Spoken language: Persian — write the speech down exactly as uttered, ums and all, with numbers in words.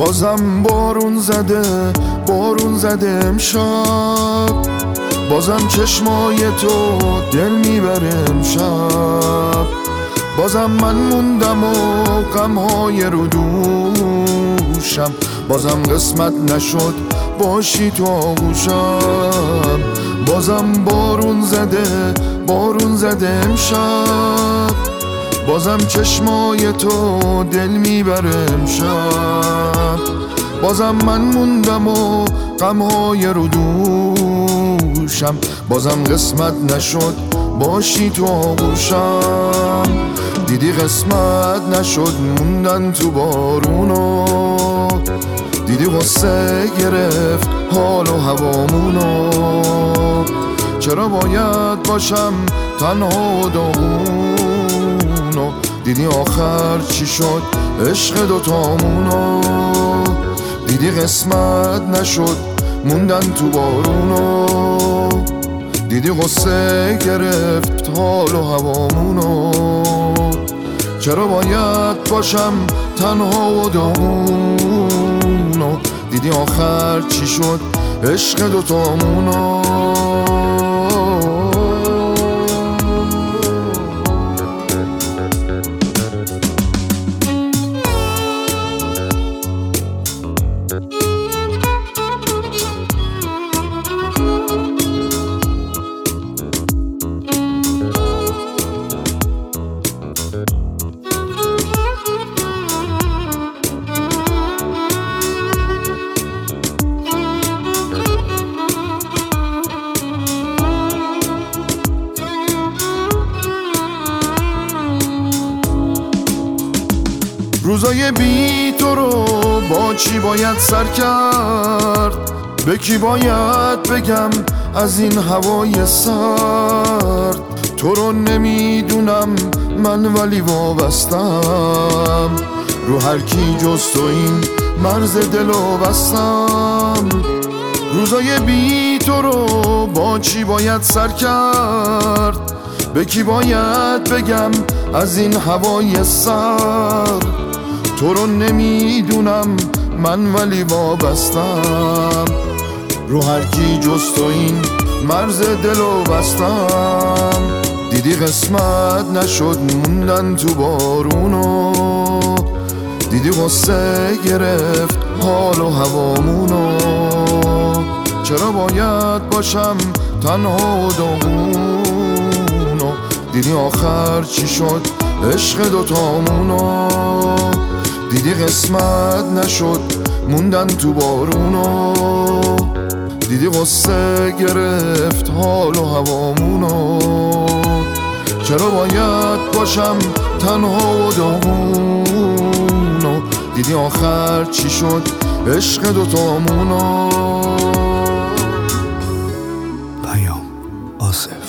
بازم بارون زده بارون زده امشب، بازم چشمای تو دل میبره امشب. بازم من موندم و غمهای رو دوشم، بازم قسمت نشد باشی تو آغوشم. بازم بارون زده بارون زده امشب، بازم چشمای تو دل میبره امشب. بازم من موندم و غمهای رو دوشم، بازم قسمت نشد باشی تو آغوشم. دیدی قسمت نشد موندن تو بارونو، دیدی غصه گرفت حال و هوامونو. چرا باید باشم تنها و داغونو، دیدی آخر چی شد عشق دوتامونو. دیدی قسمت نشد موندن تو بارونو، دیدی غصه گرفت حال و هوامونو. چرا باید باشم تنها و داغونو، دیدی آخر چی شد عشق دوتامونو. روزای بی تو رو با چی باید سر کرد؟ به کی باید بگم از این هوای سرد؟ تو رو نمیدونم من ولی وابستم، رو هر کی جز تو این مرز دلو بستم. روزای بی تو رو با چی باید سر کرد؟ به کی باید بگم از این هوای سرد؟ تو رو نمیدونم من ولی وابستم، رو هر کی جز تو این مرز دلو بستم. دیدی قسمت نشد موندن تو بارونو، دیدی غصه گرفت حال و هوامونو. چرا باید باشم تنها و داغونو، دیدی آخر چی شد عشق دوتامونو. دیدی قسمت نشد موندن تو بارونو، دیدی غصه گرفت حال و هوامونو. چرا باید باشم تنها و داغونو، دیدی آخر چی شد عشق دوتامونو. پیام آصف.